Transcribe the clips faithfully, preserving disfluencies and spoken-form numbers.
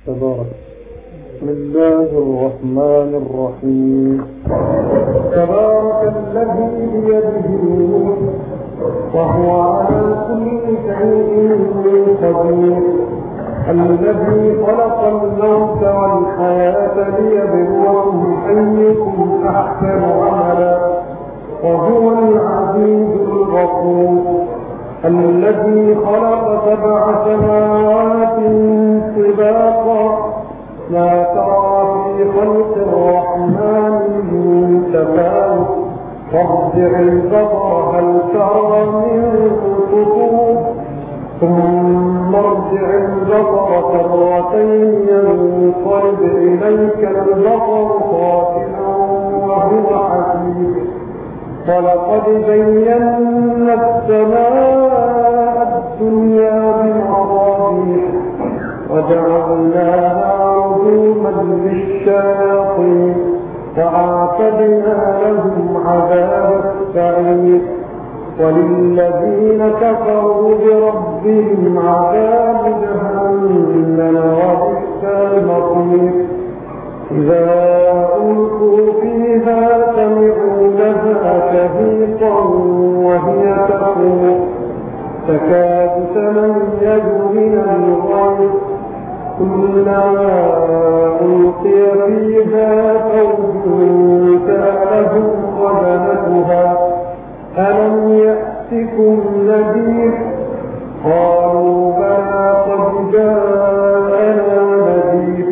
تبارك. بسم الله الرحمن الرحيم. تبارك الذي بيده الملك وهو على كل شيء قدير، الذي خلق الموت والحياة ليبلوكم أيكم أحسن عملا وهو العزيز الغفور، الذي خلق سبع سماوات طباقا ما ترى في خلق الرحمن من تفاوت فارجع البصر هل ترى من فطور ثم ارجع البصر كرتين ينقلب إليك البصر خاسئا وهو حسير، ولقد زينا السماء الدنيا بمصابيح وجعلناها رجوما للشياطين وأعتدنا لهم عذاب السعير، وللذين كفروا بربهم عذاب جهنم وبئس المصير. إذا ألقوا فيها سمعوا لها شهيقا وهي تفور تكاد تميز من الغيظ كلما ألقي فيها فوج سألهم خزنتها ألم يأتكم نذير قالوا بلى قد جاءنا نذير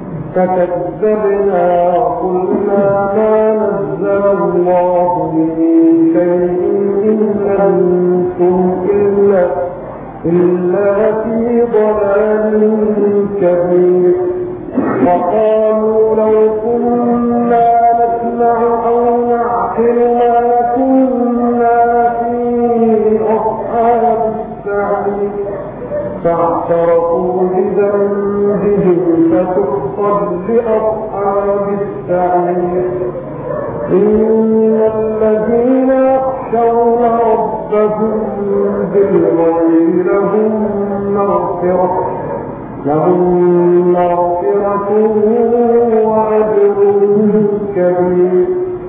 فكذبنا وقلنا ما نزل الله من شيء إن أنتم إلا, إلا في ضلال كبير. وقالوا لو كنا نسمع أو نعقل ما كنا في أصحاب السعير فاعترفوا بذنبهم فتحصل لأصحاب السعير. إن الذين يخشون ربهم بالغيب لهم مغفرة لهم مغفرة وأجر كبير.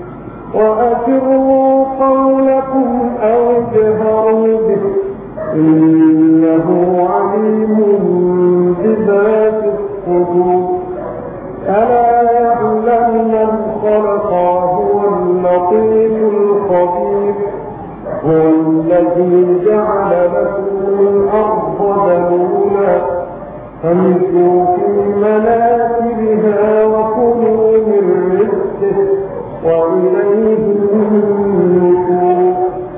وأسروا قولكم أو اجهروا به إنه عليم بذات الصدور. ألا يعلم من خلق هو اللطيف الخبير. هو الذي جعل لكم الأرض ذلولا فامشوا في مناكبها وكلوا من رزقه وإليه النشور.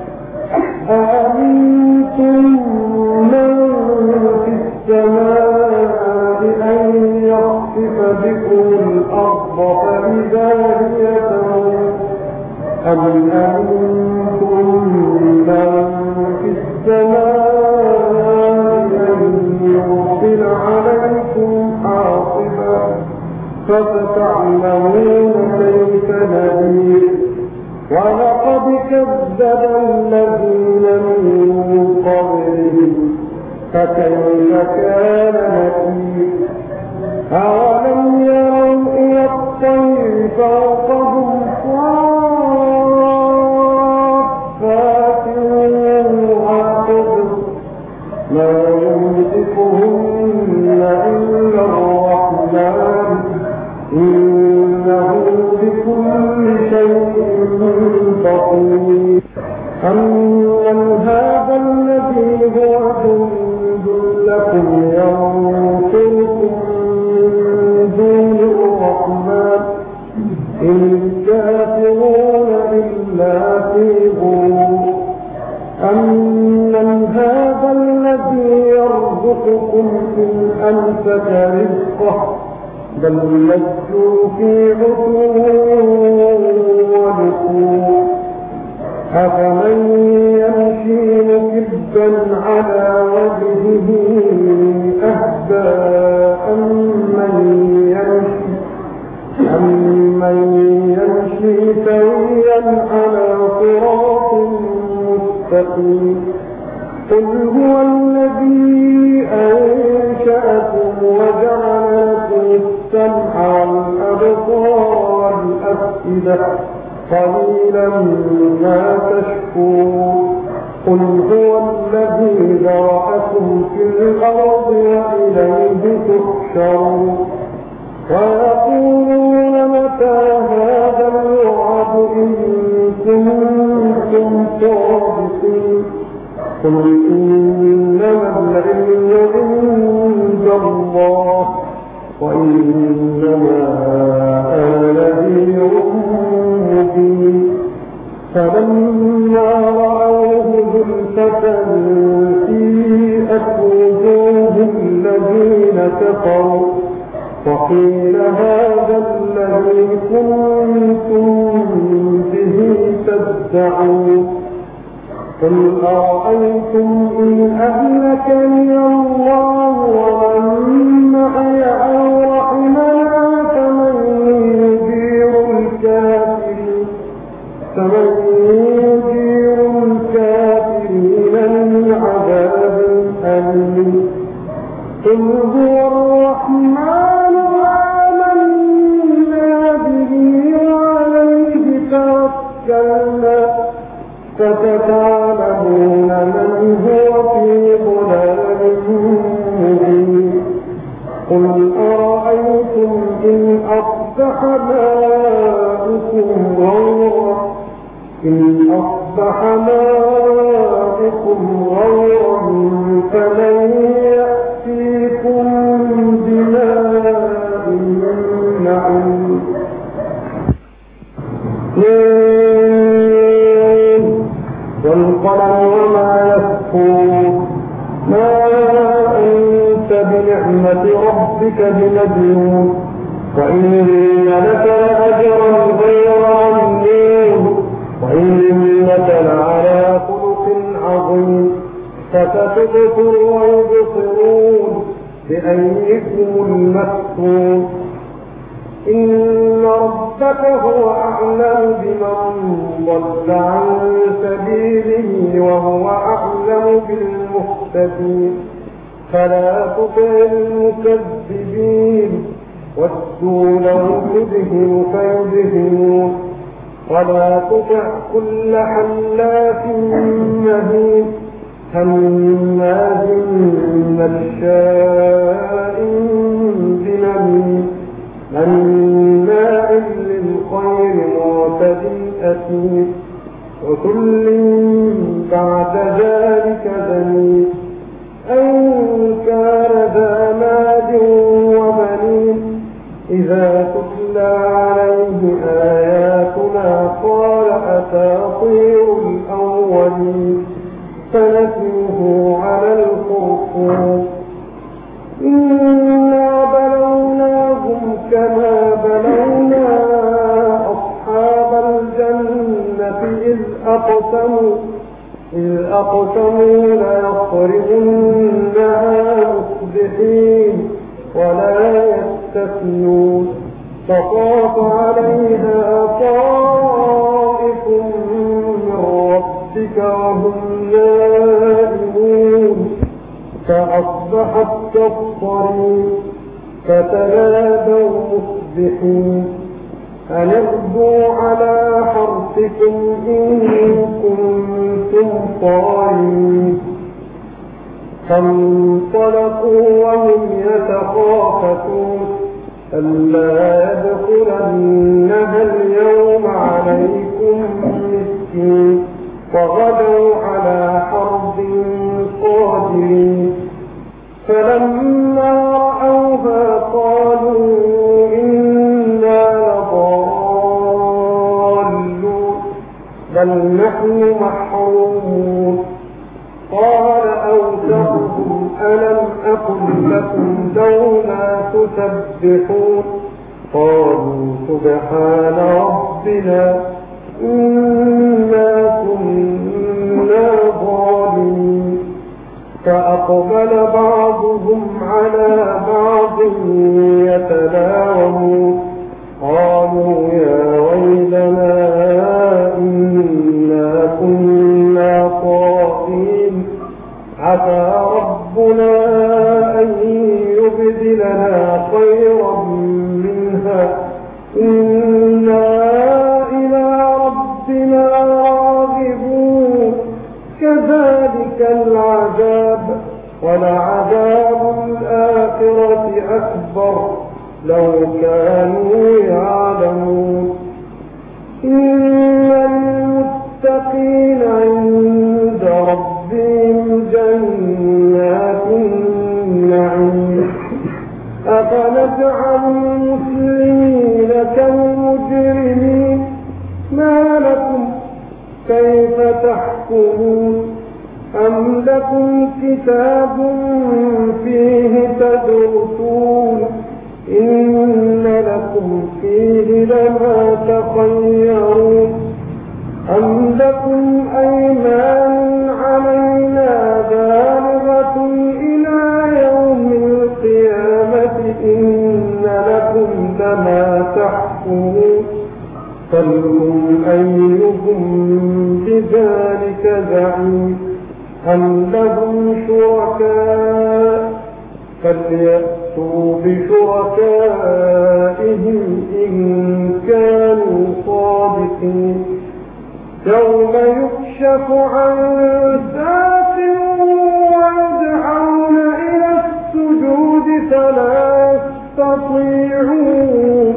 أأمنتم من في السماء أن يخسف بكم الأرض فإذا هي تمور أم أنتم من في السماء أن يرسل عليكم حاصبا فستعلمون كيف نذير. ولقد كذب الذين من قبلهم فكيف كان نكير. أولم يروا إلى الطير فوقهم صافات وعقد ما يمسكهن إلا الرحمن إنه بكل شيء بصير. أمن هذا الذي هو جند لكم ينصركم من دون الرحمن إن الكافرون إلا في غرور. أمن هذا الذي يرزقكم إن أمسك رزقه بل لجوا في عتو ونفور. أفمن يمشي مكبا على وجهه أهدى أمن يمشي أمن يمشي سويا على صراط مستقيم. قل هو الذي أنشأكم وجعل قليلا ما تشكرون قل هو الذي ذرأكم في الأرض وإليه تحشرون ويقولون متى هذا الوعد إن كنتم صادقين قل إنما العلم عند الله وإنما أنا نذير مبين فلما رأوه زلفة سيئت وجوه الذين كفروا وقيل هذا الذي كنتم به تدعون قل أرأيتم إن أهلكني الله ومن معي أو رحمنا فمن يجير الكافرين فمن يجير الكافرين من عذاب أليم قل هو الرحمن آمنا به وعليه توكلنا فتعلمون من هو في ضلال مبين قل أرأيتم إن أصبح ماؤكم غورا إن أصبح ماؤكم غورا فمن يأتيكم بماء معين والقلم وما يسطرون ما أنت بنعمة ربك بمجنون وإن لك لأجرا غير ممنون وإنك لعلى خلق عظيم فستبصر ويبصرون بأيكم المفتون إن ربك هو أعلم بمن ضل عن سبيله وهو أعلم بالمهتدين فلا تطع المكذبين ودوا لو تدهن فيدهنون ولا تطع كل حلاف مهين هماز مشاء بنميم مناع للخير معتد أثيم وكل بعد ذلك زنيم أن كان ذا مال وبنين إذا تتلى عليه آياتنا قال أساطير الأولين فنسيه على الخرطوم إنا بلوناهم كما بلونا أصحاب الجنة إذ أقسموا إذ أقسموا ليخرجنها مصبحين ولا يستثنون فطاف عليها طائف من ربك وهم نائمون فأصبحت كالصريم فتنادوا مصبحين أن اغدوا على حرثكم إن كنتم صارمين فانطلقوا وهم يتخافتون ألا يدخلنها اليوم عليكم مسكين وغدوا على حرب قادرين فلما رأوها قالوا إنا لضالون بل نحن محرومون قال أوسطهم ألم أقل لكم لولا تسبحون قالوا سبحان ربنا إنا كنا ظالمين فأقبل بعضهم على بعض يتلاومون قالوا يا ويلنا إنا كنا طاغين عسى ربنا أن يبدلنا خيرا منها إنا إلى ولعذاب الآخرة أكبر لو كانوا يعلمون إن المتقين عند ربهم جنات النعيم أفنجعل المسلمين كالمجرمين ما لكم كيف تحكمون أم لكم كتاب فيه تدرسون إن لكم فيه لما تخيرون أم لكم أيمان علينا بالغة إلى يوم القيامة إن لكم لما تحكمون فلهم أيهم بذلك زعيم أم لهم شركاء فليأتوا بشركائهم إن كانوا صادقين يوم يكشف عن ساق ويدعون إلى السجود فلا يستطيعون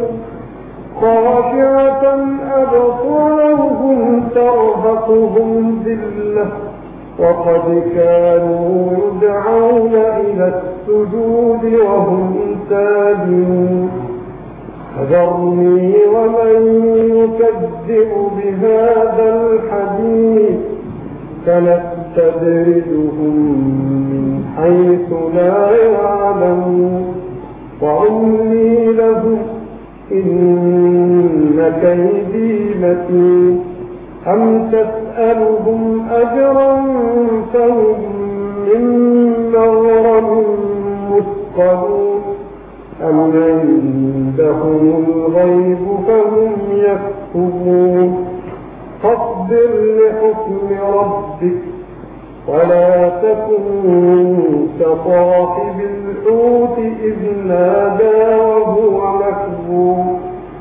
خاشعة أبصارهم ترهقهم ذلة وقد كانوا يدعون إلى السجود وهم سالمون فذرني ومن يكذب بهذا الحديث سنستدرجهم من حيث لا يعلمون وأملي لهم إن كيدي متين أم تسألهم أجرا فهم من مغرم مثقلون أم عندهم الغيب فهم يكتبون فاصبر لحكم ربك ولا تكن كصاحب الحوت إذ نادى وهو مكذوب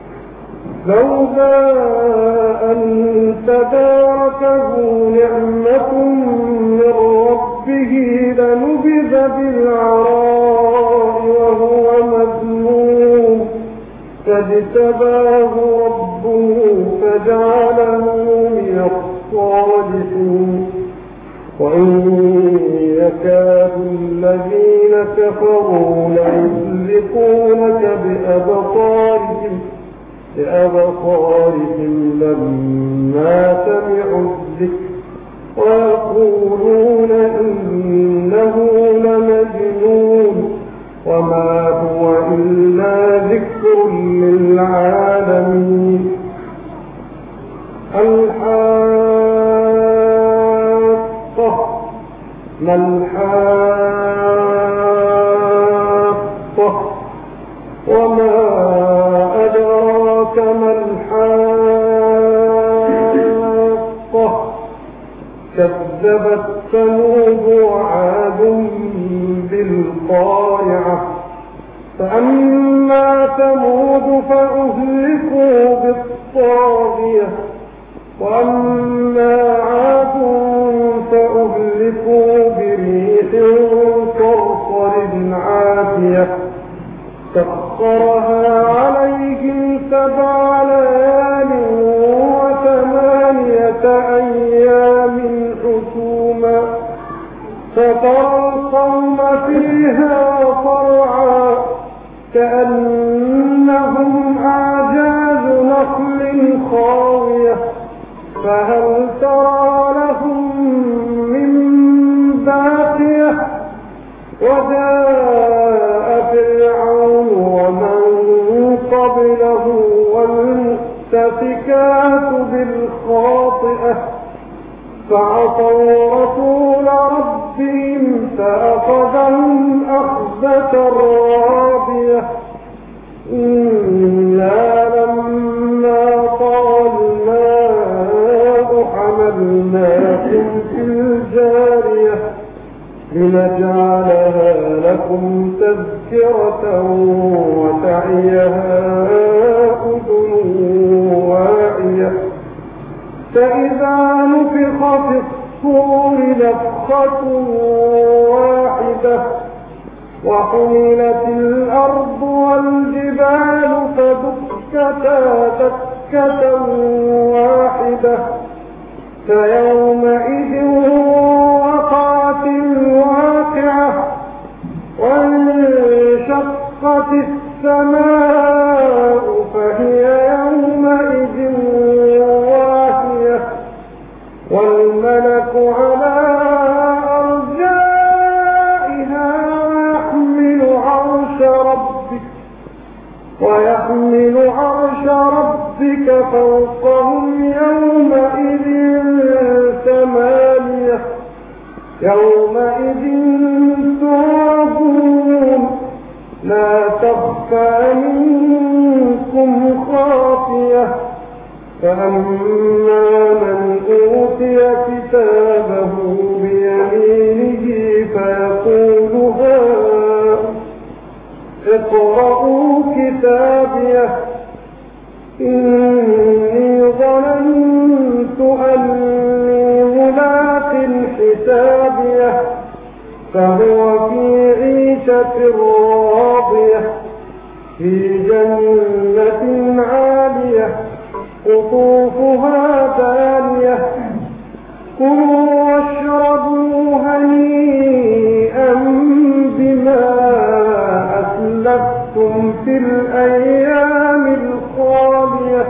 لولا أن تداركه نعمة من ربه لنبذ بالعراء وهو مذموم فاجتباه ربه فجعله من الصالحين وإن يكاد الذين كفروا ليزلقونك بأبصارهم بأبصارهم لما سمعوا الذكر ويقولون إنه لمجنون وما هو إلا ذكر للعالمين الحاقة ما الحاقة وما أدراك ما الحاقة كذبت ثمود وعاد بالقارعة فأما ثمود فأهلكوا بالطاغية وأما عاد فأهلكوا بريح صرصر عاتية سخرها عليهم سبع ليال وثمانية أيام حسوما فترى القوم فيها صرعا كأنهم أعجاز نخل خاوية فهل ترى لهم من باقية وجاء فرعون ومن قبله والمؤتفكات بالخاطئة فعصوا رسول ربهم فأخذهم أخذة رابية إنا لما طال الماء حملناكم في الجارية لنجعلها لكم تذكرة وتعيها أذن واعية فإذا نفخ في الصور نفخة واحدة وحملت الأرض والجبال فدكتا دكة واحدة فيومئذ وقعت الواقعة وانشقت السماء فهي يومئذ واهية والملك على أرجائها ويحمل عرش ربك ويحمل عرش ربك فوقهم يومئذ ثمانية يومئذ تعرضون لا تخفى منكم خافية فأما من أوتي كتابه بيمينه فيقول هاؤم اقرءوا كتابيه إني ظننت أني ملاق حسابيه فهو في عيشة راضية في جنة عالية قطوفها دانية كلوا واشربوا هنيئا بما أسلفتم في الأيام الخالية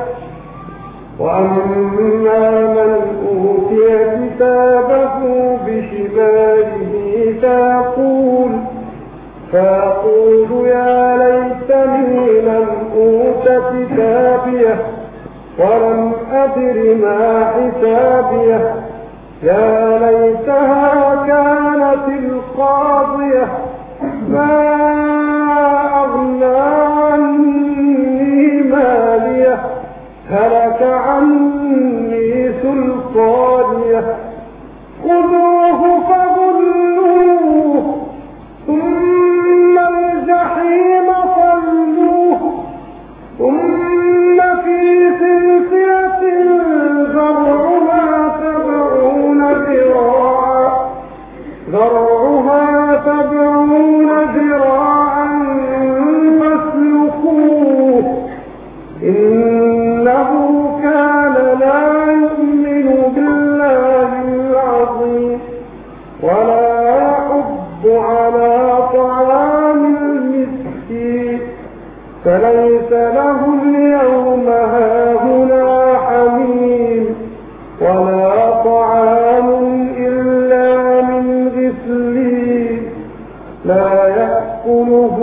وأما من أوتي كتابه بشماله فيقول فيقول يا ليتني لم أوت كتابيه ولم أدر ما حسابيه يا ليتها كانت القاضية ما أغنى عني ماليه هلك عني سلطانيه خذوه فغلوه ثم الجحيم صلوه ثم في سلسلة ذرعها سبعون ذراعا ذرعها سبعون ذراعا فاسلكوه إنه كان لا يؤمن بالله العظيم ولا يحض على طعام المسكين فليس له اليوم هاهنا حميم ولا طعام إلا من غسلين لا يأكله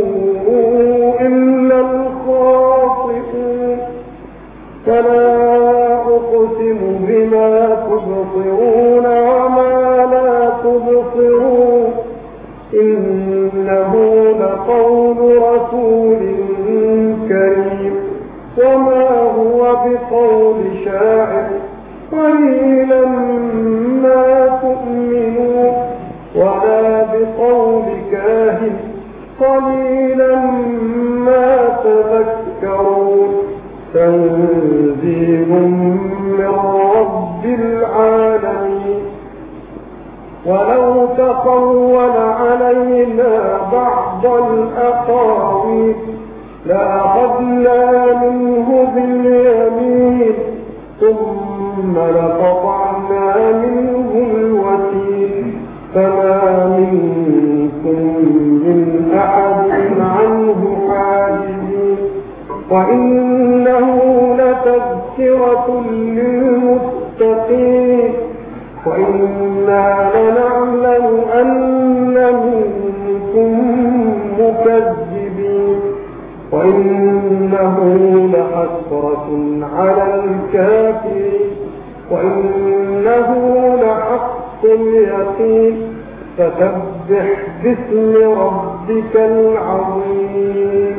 إلا الخاطئون فلا أقسم بما تبصرون وما لا تبصرون إنه لقول رسول كريم وما هو بقول شاعر قليلا ما تؤمنون ولا بقول كاهن قليلا ما تذكرون تنزيل من رب العالمين ولو تقول علينا بعض الأقاويل لأخذنا منه باليمين ثم لقطعنا منه الوتين فما منكم من أحد عنه حاجزين وإنه لتذكرة للمتقين وإنا لنعلم أن منكم مكذبين وإنه لحسرة على الكافرين وإنه لحق اليقين فسبح باسم ربك العظيم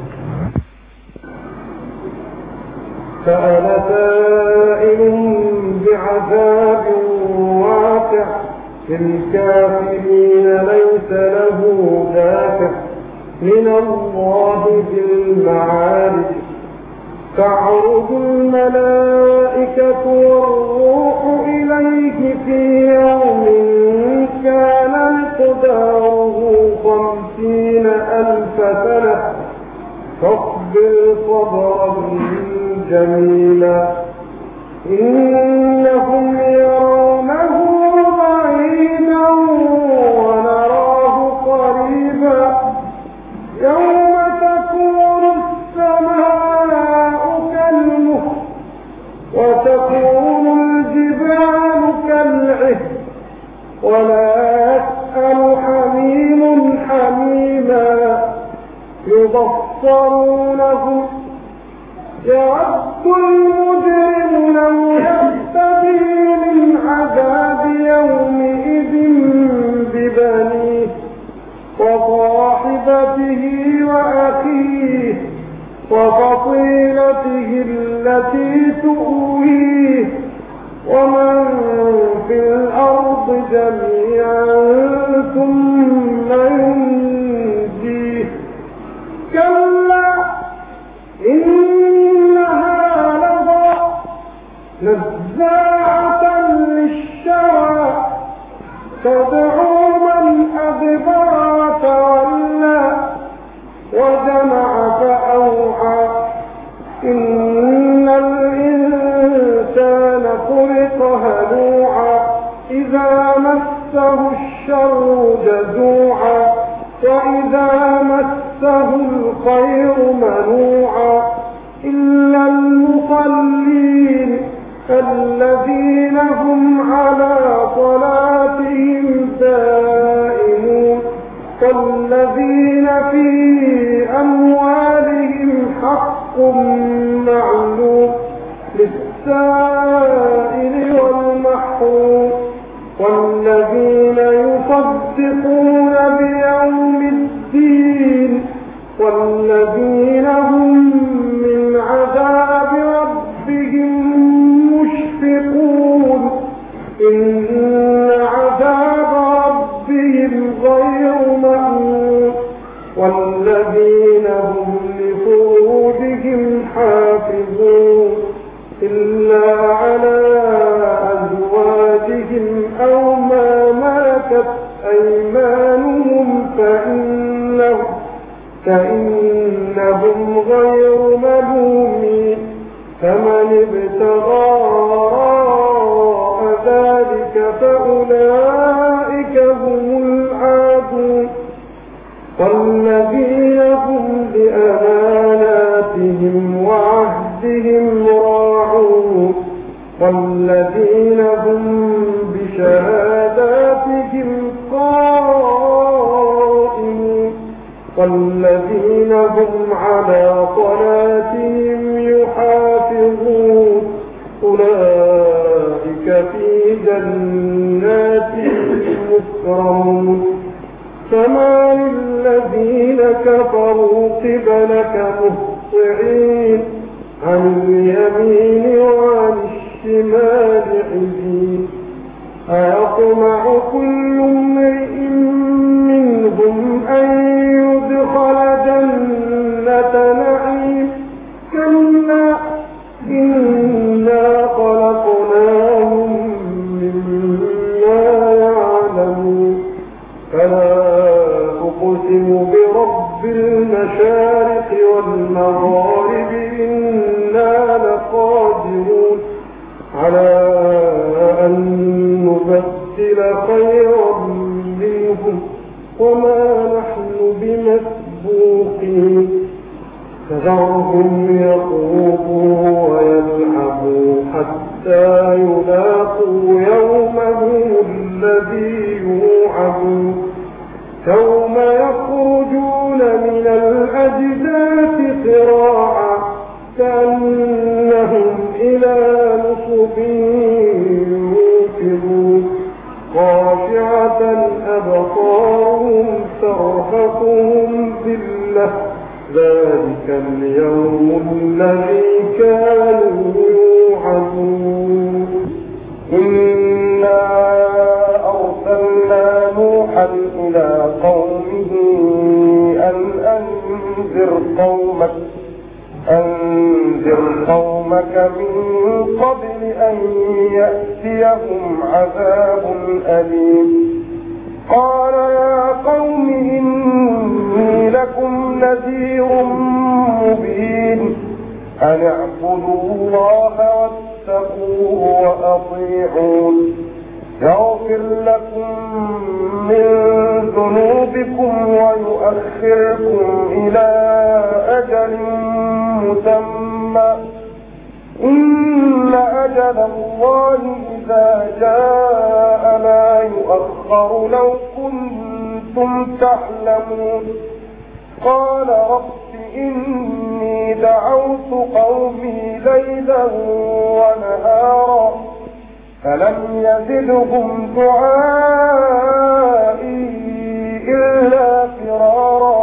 سأل سائل بعذاب واقع للكافرين ليس له دافع من الله ذي المعارج تعرج الملائكة والروح إليه في يوم كان مقداره خمسين فاصبر صبرا جميلا إنهم يرونه بعيدا ونراه قريبا يوم تكون السماء كالمهل وتكون الجبال كالعهن ولا يسأل حميم حميما يبصرونهم يود المجرم لو يفتدي من عذاب يومئذ ببنيه وصاحبته وأخيه وفصيلته التي تؤويه ومن في الأرض جميعا ثم ينجيه كلا إنها لظى نزاعة للشوى تدعو من أدبر وتولى وجمع فأوعى إن الإنسان خلق هلوعا إذا مسه الشر جزوعا وإذا مسه الخير منوعا إلا المصلين الذين هم على صلاتهم دائمون والذين في أموالهم حق معلوم للسائل والمحروم والذين يصدقون بيوم الدين والذين هم من عذاب ربهم مشفقون إن عذاب ربهم غير مأمون والذين هم لفروجهم حافظون إلا على أزواجهم أو ما ملكت أيمانهم فإنهم, فإنهم غير ملومين فمن ابتغى وراء ذلك فأولئك هم العادون والذين هم بأماناتهم وعهدهم راعون والذين هم بشهاداتهم قائمون والذين هم على صلاتهم يحافظون أولئك في جنات مكرمون فما للذين كفروا قبلك مهطعين عن اليمين وعن الشمال عزين أيطمع كل امرئ منهم أن يدخل جنة نعيم كلا إنا خلقناهم مما يعلمون فلا أقسم برب المشارق والمغارب إنا لقادرون على أن نبدل خيرا منهم وما نحن بمسبوقين فذرهم يخوضوا ويلعبوا حتى يلاقوا يومهم الذي يوعدون يوم يخرجون من الأجداث سراعا كأنهم إلى نصب يوفضون خاشعة أبصارهم ترهقهم ذلة ذلك اليوم الذي كانوا يوعدون إنا أرسلنا نوحا إلى قومه أن أنذر قومك أنذر قومك من قبل أن يأتيهم عذاب أليم قال يا قوم إني لكم نذير مبين أن اعبدوا الله واتقوه وأطيعون يغفر لكم من ذنوبكم ويؤخركم إلى أجل مسمى إن أجل الله إذا جاء لا يؤخر لو كنتم تعلمون قال رب إني دعوت قومي ليلا ونهارا فلم يزدهم دعائي إلا فرارا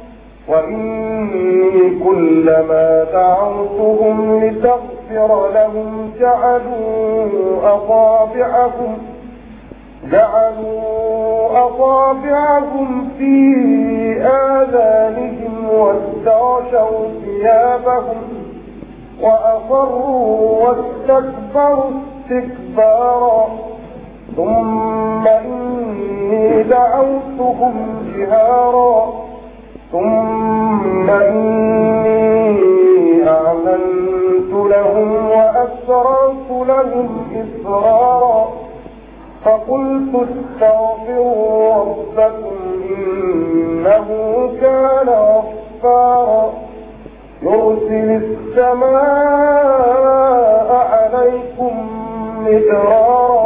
وإني كلما دعوتهم لتغفر لهم جعلوا أصابعهم جعلوا أصابعهم في آذانهم واستغشوا ثيابهم وأصروا واستكبروا استكبارا ثم إني دعوتهم جهارا ثم إني أعلنت لهم وأسررت لهم إسرارا فقلت استغفروا ربكم إنه كان غفارا يرسل السماء عليكم مدرارا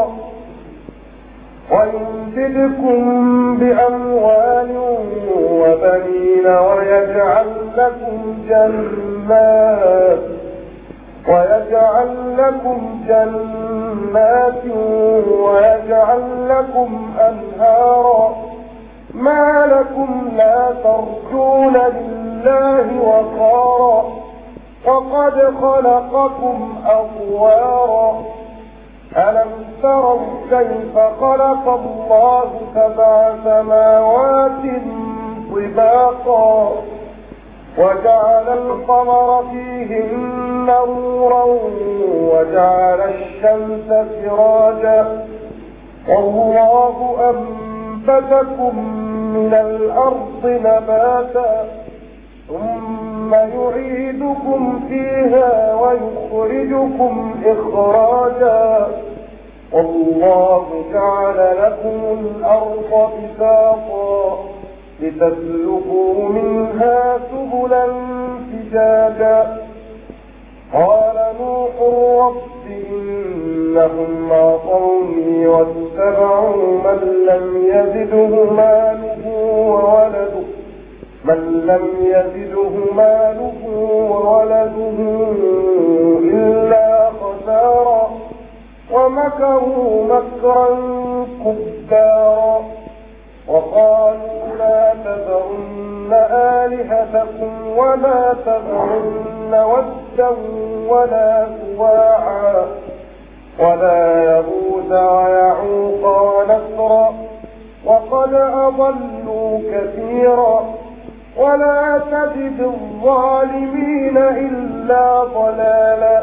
ويمددكم بأموال وبنين ويجعل لكم جنات ويجعل لكم جنات ويجعل لكم أنهارا ما لكم لا ترجون لله وقارا وقد خلقكم أطوارا ألم تروا كيف خلق الله سبع سماوات طباقا وجعل القمر فيهن نورا وجعل الشمس سراجا والله أنبتكم من الأرض نباتا ثم يعيدكم فيها ويخرجكم إخراجا والله جعل لكم الأرض بساطا لتسلكوا منها سبلا فجاجا قال نوح رب إنهم عصوني واتبعوا من لم يزده ماله وولده من لم يزده ماله وولده إلا خسارا ومكروا مكرا كبارا وقالوا لا تذرن آلهتكم ولا تذرن ودا ولا سواعا ولا يغوث ويعوق ونسرا وقد أضلوا كثيرا ولا تزد الظالمين إلا ضلالا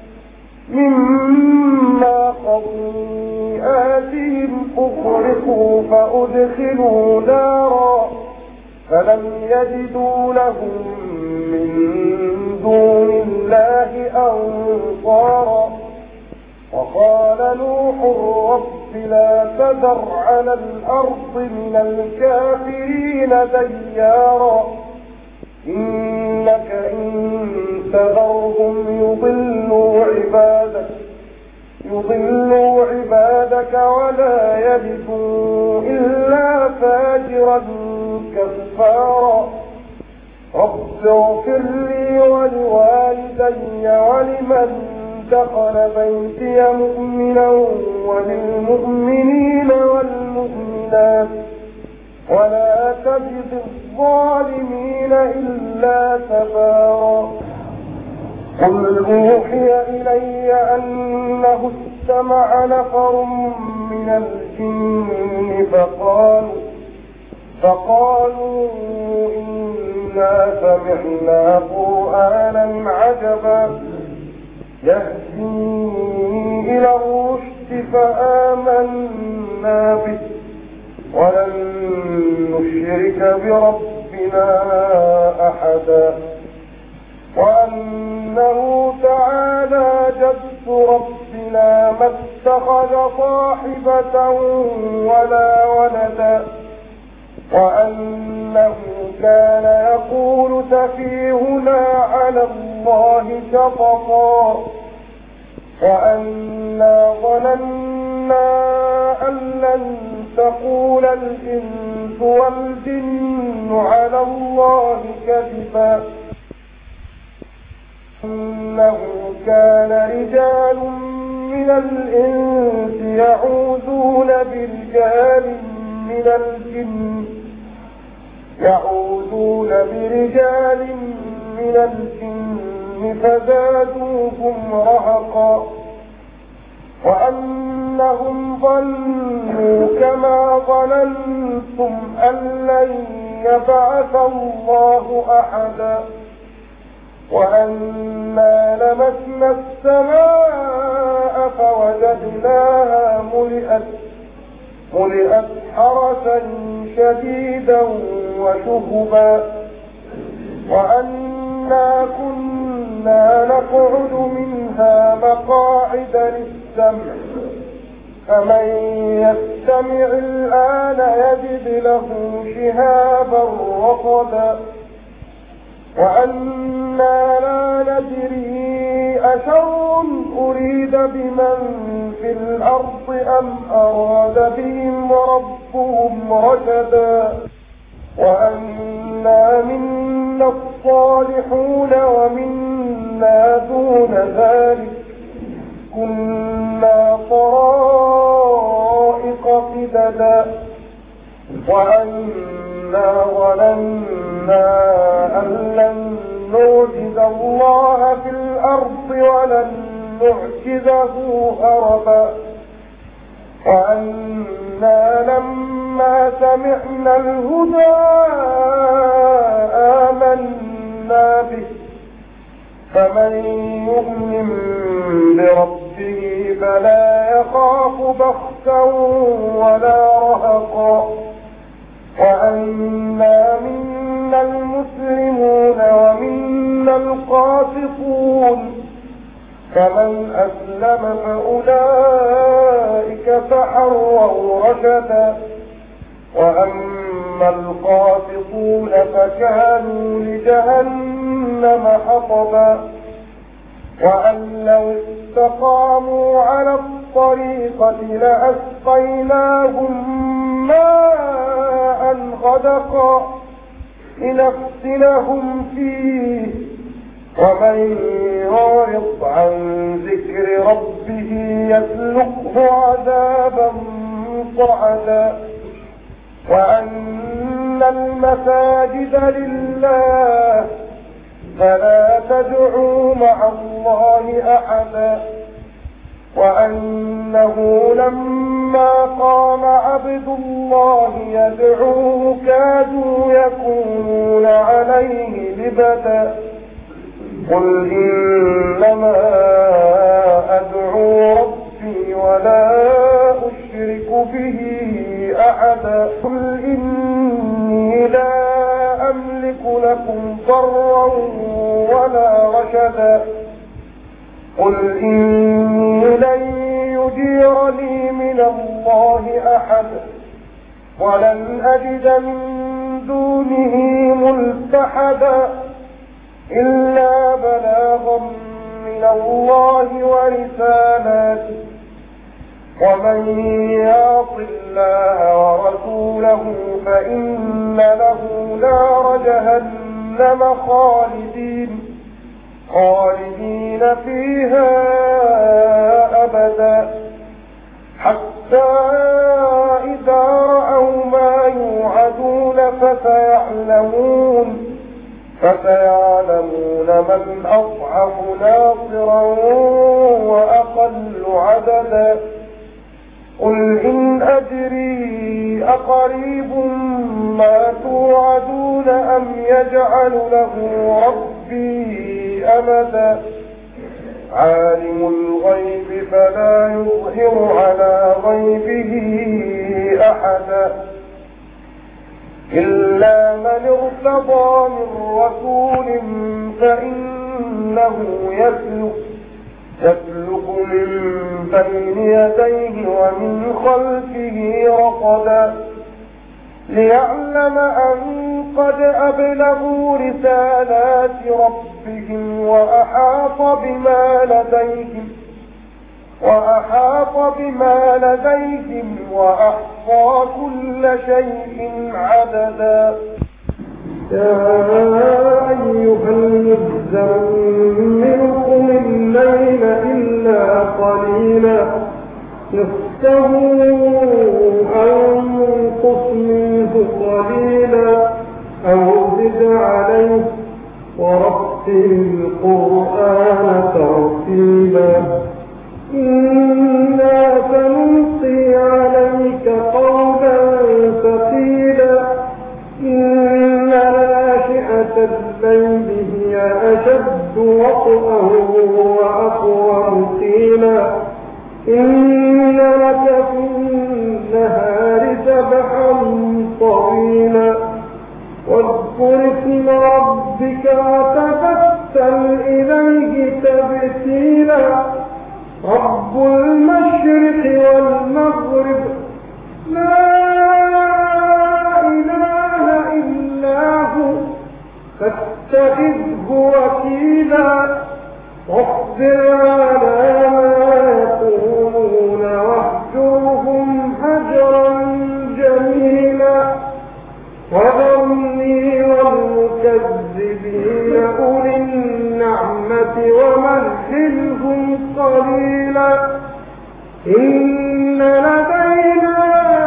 مما خطيئاتهم أغرقوا فأدخلوا نارا فلم يجدوا لهم من دون الله أنصارا وقال نوح رب لا تذر على الأرض من الكافرين ديارا إنك إن تذرهم يضلوا عبادك يضلوا عبادك ولا يلدوا إلا فاجرا كفارا رب اغفر لي ولوالدي ولمن دخل بيتي مؤمنا وللمؤمنين والمؤمنات ولا تجد الظالمين إلا تبارا قل أوحي إلي أنه استمع نفر من الجن فقالوا فقالوا إنا سمعنا قرآنا عجبا يهدي إلى الرشد فآمنا به ولن نشرك بربنا أحدا وأنه تعالى جد ربنا ما اتخذ صاحبة ولا ولدا، وأنه كان يقول سفيهنا على الله شططا، وأنا ظننا أن لن تقول الإنس والجن على الله كذبا، إنه كان رجال من الإنس يعوذون برجال من الجن يعوذون برجال من الجن فزادوهم رهقا، وأنهم ظنوا كما ظننتم أن لن يبعث الله أحدا، وأنا لمسنا السماء فوجدناها ملئت ملئت حرسا شديدا وشهبا، وأنا كنا نقعد منها مقاعد للسمع، فمن يستمع الآن يجد له شهابا رصدا، وأنا لا ندري أشر أريد بمن في الأرض أم أراد بهم ربهم رشدا، وأنا منا الصالحون ومنا دون ذلك كنا طرائق قددا، وأنا ظننا أن لن نعجز الله في الأرض ولن نعجزه هربا، وأنا لما سمعنا الهدى آمنا به، فمن يؤمن بربه فلا يخاف بخسا ولا رهقا، وأنا منا المسلمون ومنا القاسطون، فمن أسلم فأولئك تحروا رشدا، وأما القاسطون فكانوا لجهنم حطبا، وأن لو استقاموا على الطريقة لأسقيناهم ماء غدقا لنفتنهم فيه، ومن يعرض عن ذكر ربه يسلكه عذابا صعدا، وأن المساجد لله فلا تدعوا مع الله أحدا، وأنه لما قام عبد الله يدعوه كادوا يكونون عليه لبدا، قل إنما أدعو ربي ولا أشرك به أحدا، قل إني لا أملك لكم ضرا ولا رشدا، قل إني لن يجيرني من الله أحد ولن أجد من دونه ملتحدا، إلا بلاغا من الله ورسالاته، ومن يعص الله ورسوله فإن له نار جهنم خالدين خالدين فيها أبدا، حتى إذا رأوا ما يوعدون فسيعلمون فسيعلمون من أضعف ناصرا وأقل عددا، قل إن أدري أقريب ما توعدون أم يجعل له ربي أمدا، عالم الغيب فلا يظهر على غيبه أحدا، إلا من ارتضى من رسول فإن إنه يسلك يسلك من بين يديه ومن خلفه رصدا ليعلم أن قد أبلغوا رسالات ربهم وأحاط بما لديهم وأحاط بما لديهم وأحصى كل شيء عددا يا أيها المزمل قم الليل إلا قليلا نصفه أو انقص منه قليلا أو زد عليه ورتل القرآن ترتيلا إنا سنلقي عليك قولا ثقيلا إن ناشئة الليل هي أشد وطئا وأقوم قيلا إن لك في النهار سبحا طويلا واذكر اسم ربك وتبتل إليه تبتيلا رب المشرق والمغرب لا إله إلا هو فاتخذه وكيلا واصبر على ما يقولون واهجرهم هجرا جميلا وذرني والمكذبين أولي النعمة ومهلهم قليلا إن لدينا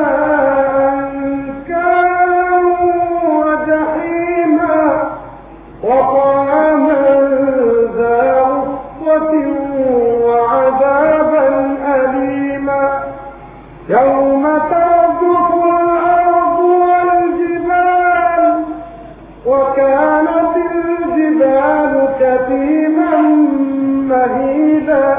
أنكالا وجحيما وطعاما ذا غصة وعذابا أليما يوم ترجف الأرض والجبال وكانت الجبال كثيبا مهيلا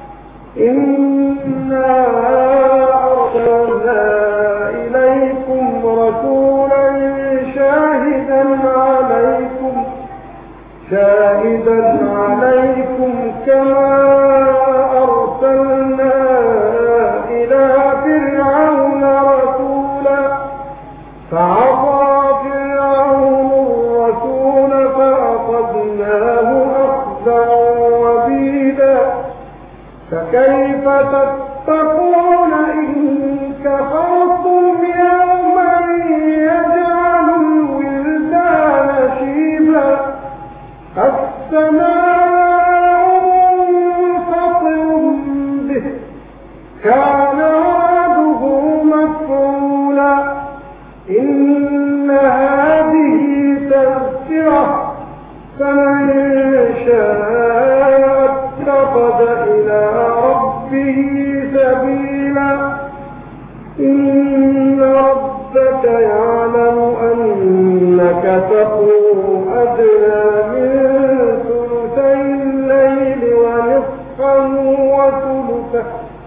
إنا أرسلنا إليكم رسولا شاهدا عليكم شاهدا عليكم كما أرسلنا إلى فرعون رسولا فعصى فرعون الرسول فأخذناه أخذا وبيلا فكيف تتقون إن كفرتم يوما يجعل الولدان شيبا السماء منفطر به كان وعده مفعولا إن هذه تذكرة فمن شاء اتخذ إلى ربه سبيلا إن ربك يعلم أنك تقوم أدنى من ثلثي الليل ونصفه وثلثه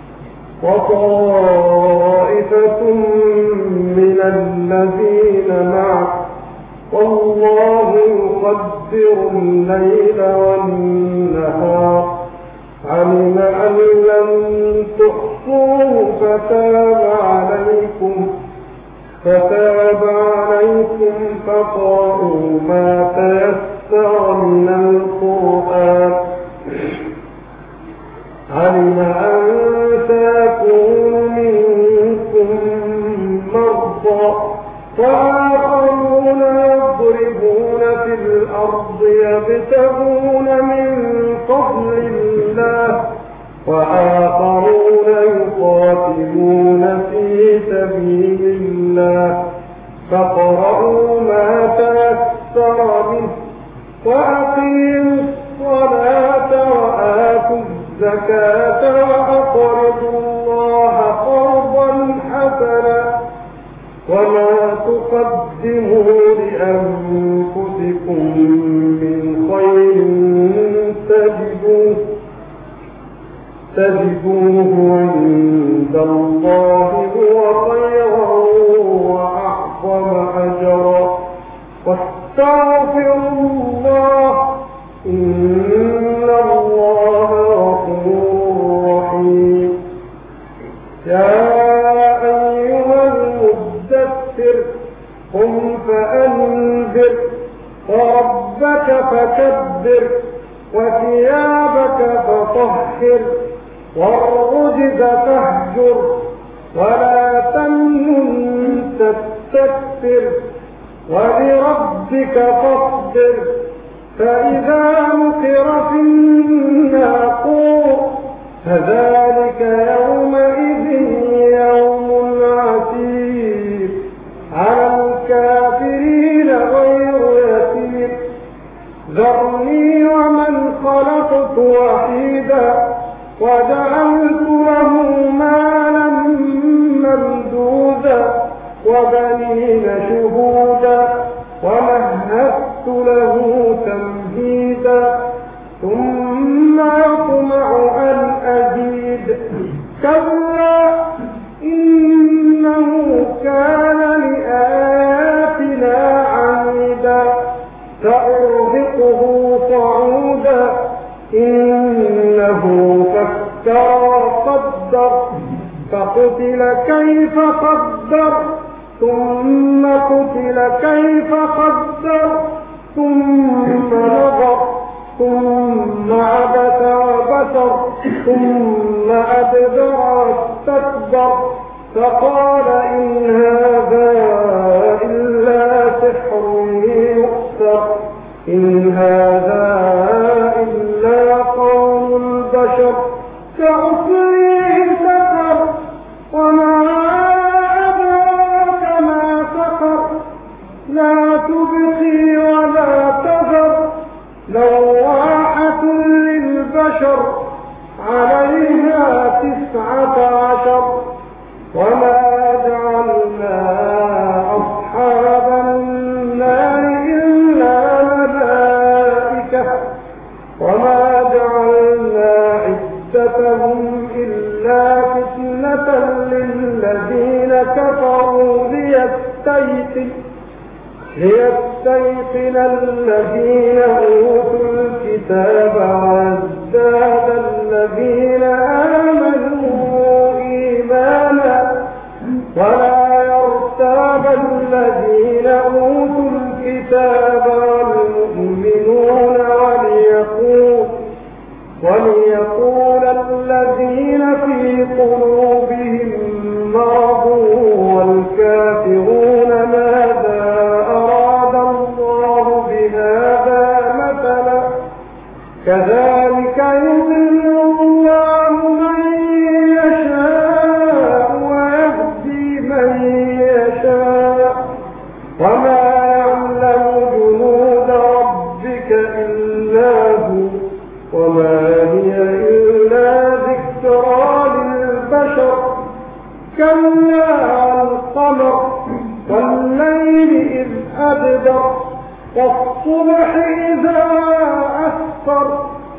وطائفة من الذين معك والله يقدر الليل والنهار علم أن لم تحصوه فتاب عليكم فتاب عليكم فقرأوا ما تيسر من القرآن علم أن سيكون منكم مرضى وآخرون يضربون في الأرض يبتغون من فضل الله وآخرون يقاتلون في سبيل الله فاقرؤوا ما تيسر به وأقيموا الصلاة وآتوا الزكاة وأقرضوا الله قرضا حسنا وما تقدموا لأنفسكم من خير تجدوه تجدوه عند الله هو خيرا وأعظم أجرا واستغفروا الله إن وربك فكبر وثيابك فطهر والرجز فاهجر ولا تمنن تستكثر ولربك فاصبر فإذا نقر في الناقور فذلك يومئذ يوم عسير على الكافرين غير يسير ذرني ومن خلقت وحيدا وجعلت له مالا ممدودا وبنين شهودا ومهدت له تمهيدا ثم يطمع أن أزيد كلا إنه كان لآياتنا عنيدا سأرهقه صعودا إنه فكر وقدر فقتل كيف قدر ثم قتل كيف قدر ثم نظر ثم عبس وبسر ثم أدبر واستكبر فقال إن هذا إلا سحر يؤثر إن هذا إلا قول البشر سأصليه سقر وما أدراك ما سقر لا تبقي ولا تذر لواحة للبشر عليها تسعة عشر وما جعلنا أصحاب النار إلا ملائكة وما جعلنا عدتهم إلا فتنة للذين كفروا ليستيقن ليستيقن الذين أوتوا الكتاب ويزداد الذين آمنوا إيمانا ولا يرتاب الذين أوتوا الكتاب والمؤمنون وليقول وليقول الذين في قلوبهم مرض والكافرون ماذا أراد الله بهذا مثلا كذلك يضل الله من يشاء ويهدي من يشاء وما يعلم جنود ربك إلا هو وما هي إلا ذكرى للبشر كلا والقمر والليل إذ أدبر والصبح إذا أسفر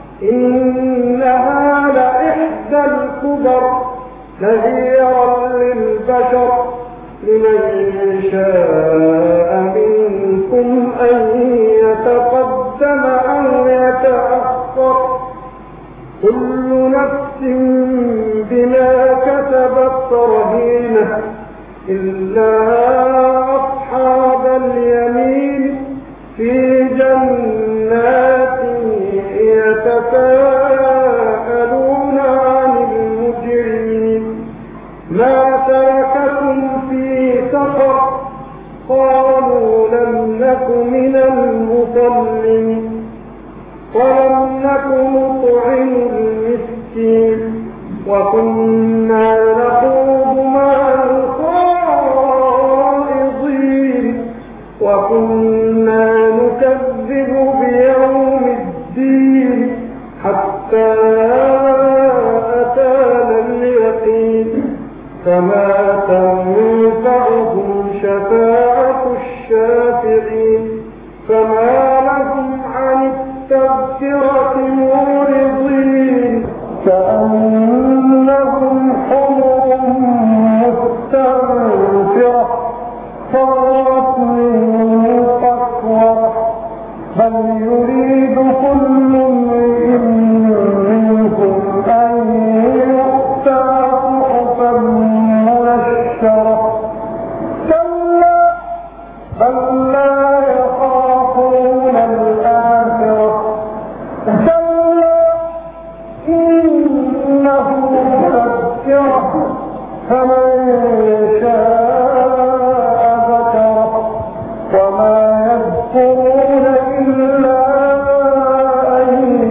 إنها لإحدى الكبر نذيرا للبشر لمن شاء منكم أن يتقدم أو يتأخر كل نفس بما كسبت رهينة إلا أصحاب اليمين في جنات يتساءلون عن المجرمين ما ترككم في سقر قالوا لم نك من المصلين ولم نك نطعم المسكين وكنا نخوض مع الخائضين وكنا نكذب بيوم الدين حتى أتانا اليقين فما تنفعهم شفاعة الشافعين فما لهم عن التذكرة معرضين كأنهم حمر مستنفرة فرت من قسورة بل يريد كل امرئ منهم أن يؤتى صحفا منشرة كلا بل لا يخافون يذكرون إلا أن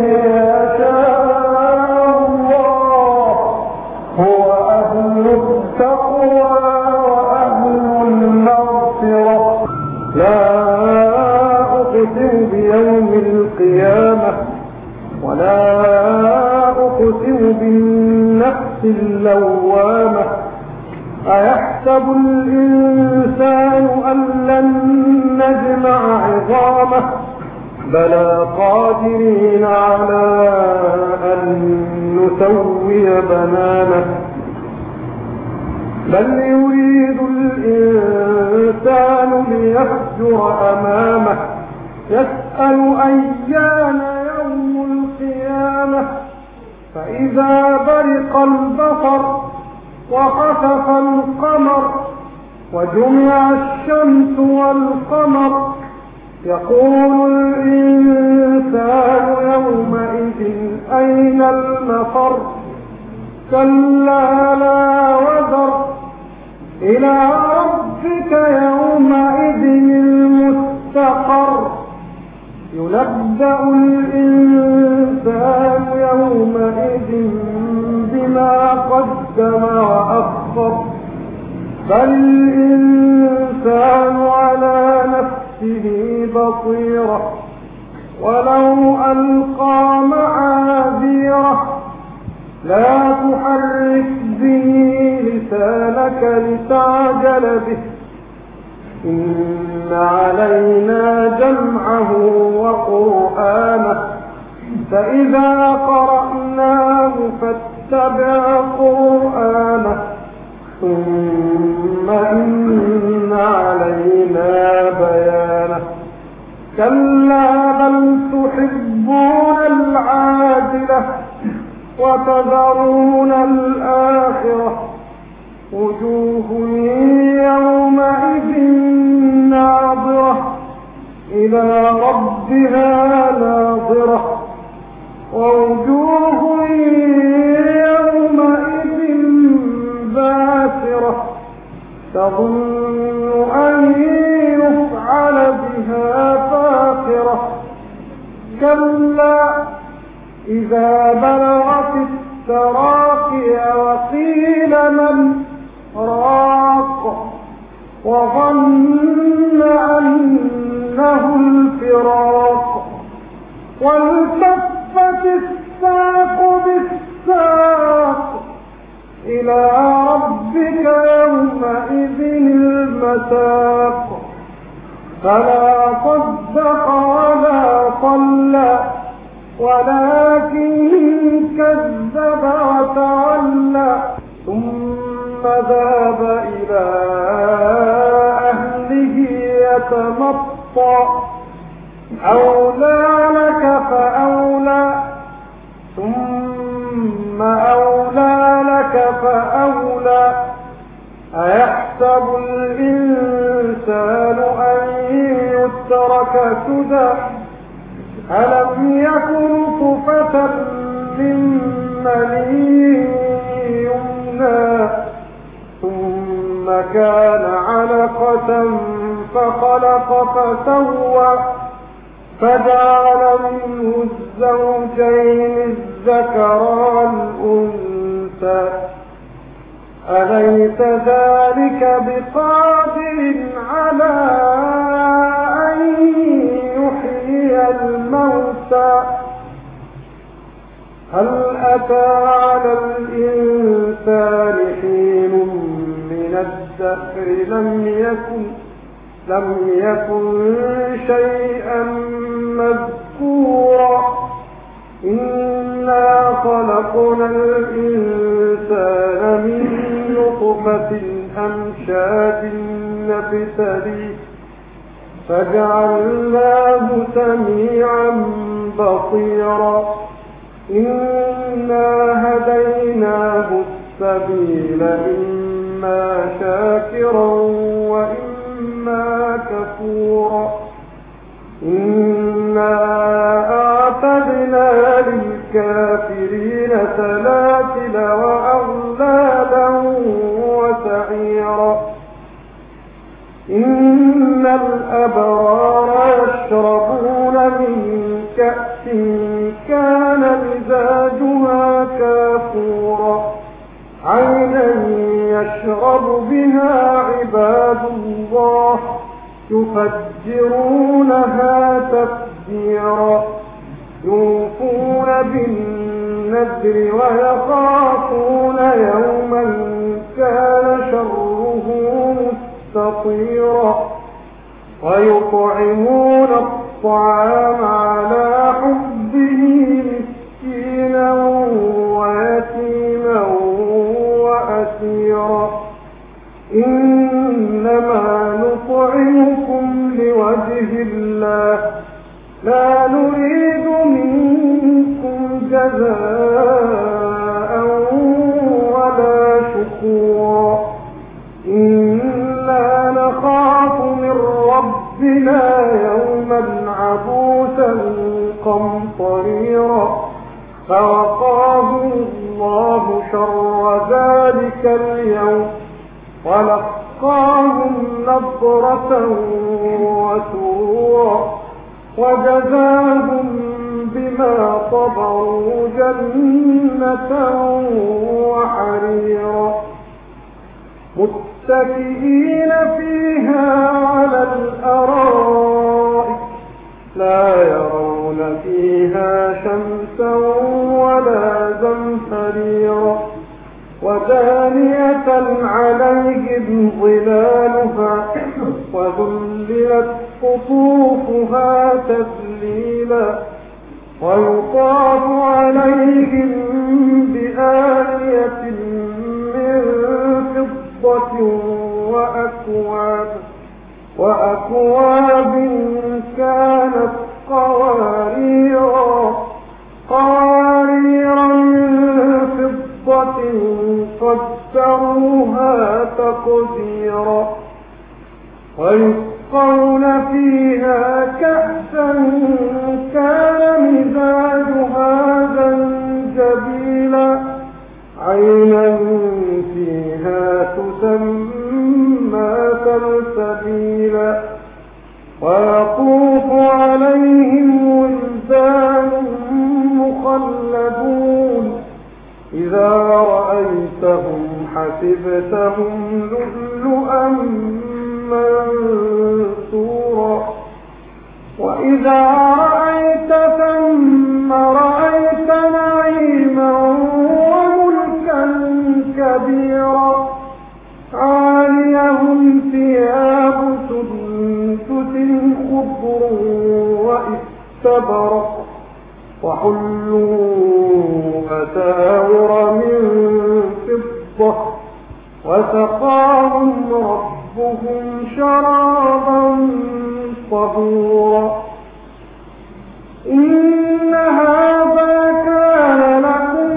يشاء الله هو أهل التقوى وأهل المغفرة. لا أقسم بيوم القيامة ولا أقسم بالنفس اللوامة. أيحسب الإنسان أن لن نجمع عظامه بلى قادرين على أن نسوي بنانه. بل يريد الإنسان ليفجر أمامه يسأل أيان يوم القيامة. فإذا برق البصر وخسف القمر وجمع الشمس والقمر يقول الإنسان يومئذ أين المفر. كلا لا وزر إلى ربك يومئذ المستقر. ينبأ الإنسان يومئذ بما قدم وأخر. بل الإنسان على نفسه بصيرة ولو ألقى معاذيره. لا تحرك به لسانك لتعجل به إن علينا جمعه وقرآنه. فإذا قرأناه فاتبع قرآنه ثم إن علينا بيانه. كلا بل تحبون العاجلة وتذرون الآخرة. وجوه يومئذ ناظرة إلى ربها ناظرة. ووجوه يومئذ باسرة تظن أن يفعل بها فاقرة. كلا إذا بلغت التراقي وقيل من راق وظن أنه الفراق والتفت الساق بالساق إلى ربك يومئذ المساق. فلا صدق ولا صلى ولكن كذب وتولى ثم ذهب إلى أهله يتمطى. أولى لك فأولى ثم أولى لك فأولى. أيحسب الإنسان أن يترك سدى ألم يكن طفة من مني يمنى ثم كان علقة فخلق فسوى فجعل منه الزوجين الذكر والأنثى. أليس ذلك بقادر على أن يحيي الموتى. هل أتى على الإنسان حين من الدهر لم يكن لم يكن شيئا مذكورا. إنا خلقنا الإنسان من نطفة أمشاج نبتليه فجعلناه سميعا بصيرا. إنا هديناه السبيل إما شاكرا وإما كفورا. إنا أعتدنا للكافرين سلاسل وأغلالا وسعيرا. إن الأبرار يشربون من كأس كان مزاجها كافورا عينا يشرب بها عباد الله يفجرونها تفجيرا يوفون بالنذر ويخافون يوما كان شره مستطيرا ويطعمون الطعام على حبه مسكينا ويتيما وأسيرا إنما نطعمكم لوجه الله لا نريد منكم جزاء ولا شكورا إنا نخاف من ربنا يوما عبوسا قمطريرا فوقاهم الله شر ذلك اليوم ولقاهم نضرة وسرورا وجزاهم بما صبروا جنة وحريرا متكئين فيها على الأرائك لا يرون فيها شمسا ولا زمهريرا ودانية عليهم ظلالها وذللت قطوفها تذليلا ويطاف عليهم بآنية من فضة وأكواب وأكواب كانت قواريرا قوارير من فضة قدروها تقديرا ويسقون فيها كأسا كان مزاجها زنجبيلا عينا فيها تسمى سلسبيلا ويطوف عليهم ولدان مخلدون إذا رأيتهم حسبتهم لؤلؤا منثورا وإذا رأيت ثم رأيت نعيما وملكا كبيرا عاليهم ثياب سندس خضر واستبرق وحلوا أساور من فضة وسقاهم ربهم شرابا طهورا إن هذا كان لكم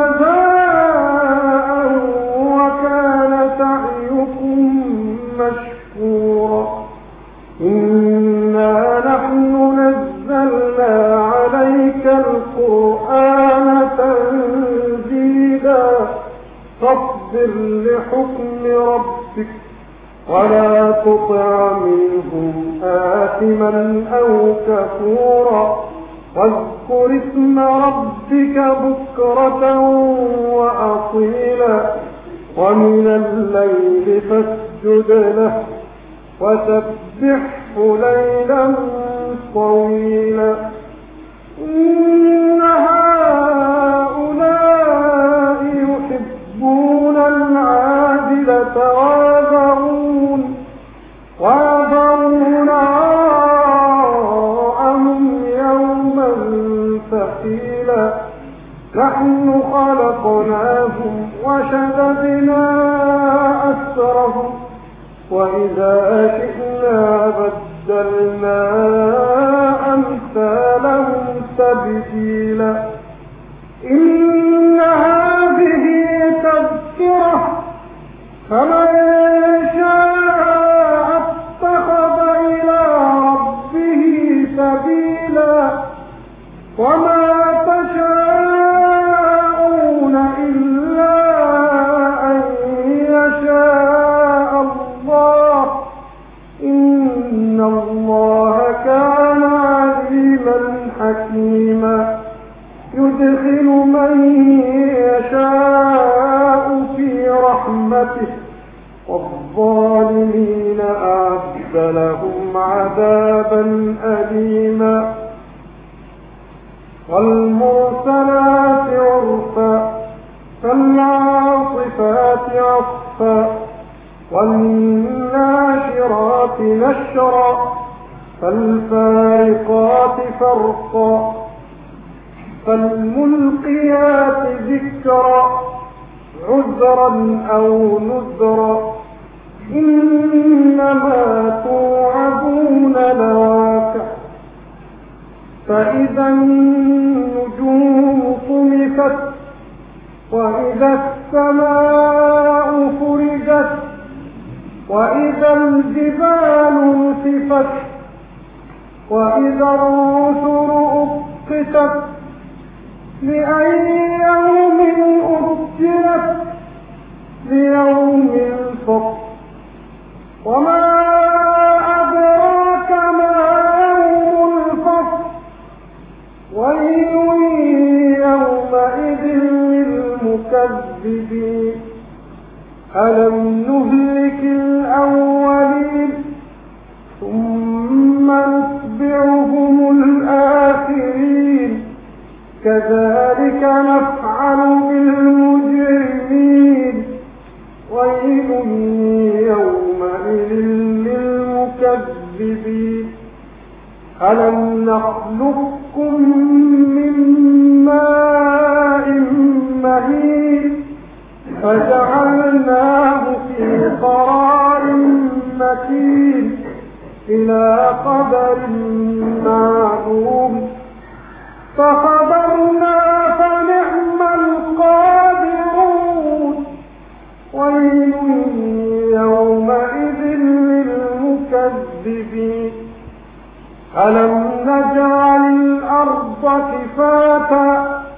جزاء وكان سعيكم مشكورا إنا نحن نزلنا عليك القرآن تنزيلا فاصبر لحكم ربك ولا تطع منهم آثما أو كفورا واذكر اسم ربك بكرة وأصيلا ومن الليل فاسجد له وسبحه ليلا طويلا إن هؤلاء يحبون العاجلة ويذرون ويذرون وراءهم يوما ثقيلا نحن خلقناهم وشددنا أسرهم وإذا شئنا بدلنا أمثالهم تبديلا إن هذه تذكرة فمن شاء اتخذ إلى ربه سبيلا وما تشاءون إلا أن يشاء الله إن الله كان حكيما يدخل من يشاء في رحمته والظالمين أعد لهم عذابا أليما والمرسلات عرفا فالعاصفات عصفا والناشرات نشرا فالفارقات فرقا فالملقيات ذكرا عذرا أو نذرا إنما توعدون لواقع فإذا النجوم طمست وإذا السماء فرجت وإذا الجبال نسفت وإذا الرسل أقتت لأي يوم أجلت ليوم الفصل وما أدراك ما يوم الفصل ويل يومئذ للمكذبين ألم نهلك الأولين ثم نتبعهم الآخرين كذلك نفعل بالمجرمين ويل يومئذ للمكذبين ألم نخلقكم من ماء مهين فجعلناه في قرار مكين إلى قدر معلوم فقدرنا فنعم القادرون ويل يومئذ للمكذبين ألم نجعل الأرض كفاتا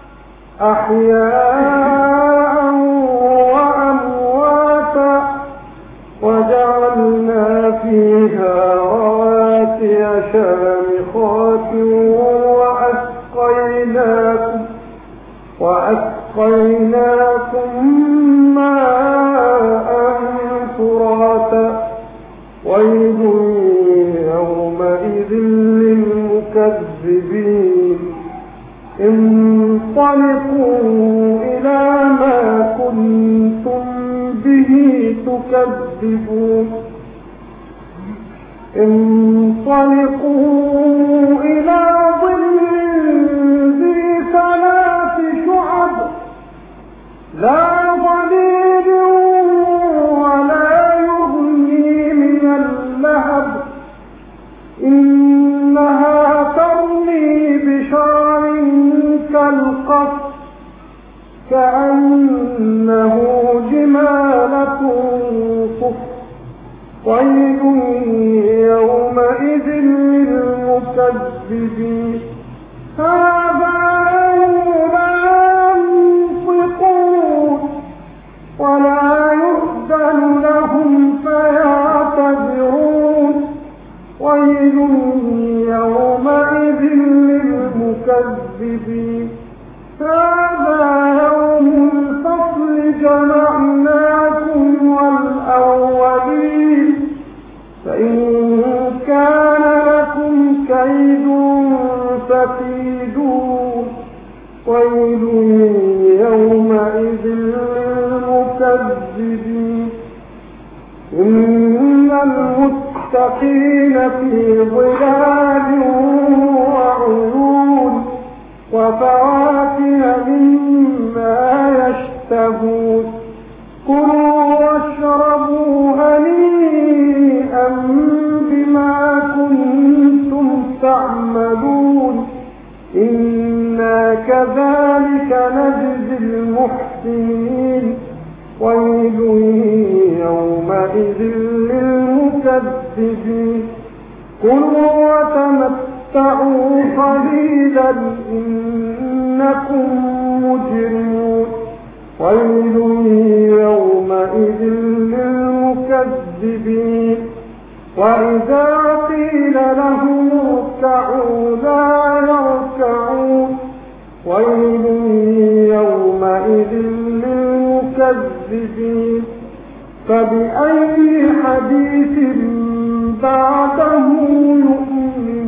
أحياء وأمواتا وجعلنا فيها رواسي شامخات وأسقيناكم وأسقيناكم ماء فراتا ويل يومئذ للمكذبين انطلقوا إلى ما كنتم به تكذبون انطلقوا إلى ظل ذي ثلاث شعب لا ظليل ولا يغني من اللهب إنها ترمي بشرر كالقصر كأنه جمالة صفر ويل يومئذ للمكذبين هذا يوم ينطقون ولا يؤذن لهم فيعتذرون ويل يومئذ للمكذبين هذا يوم الفصل جمعناكم والأولين فإن كان لكم كيد فكيدون ويل يومئذ للمكذبين إن المتقين في ظلال وعيون وفواكه مما يشتهون كلوا واشربوا هنيئا بما كنتم تعملون إنا كذلك نجزي المحسنين ويل يومئذ للمكذبين كلوا وتمتعوا قليلا إنكم مجرمون ويل يومئذ للمكذبين وإذا قيل لهم اركعوا لا ويل يومئذ للمكذبين فبأي حديث بعده يؤمنون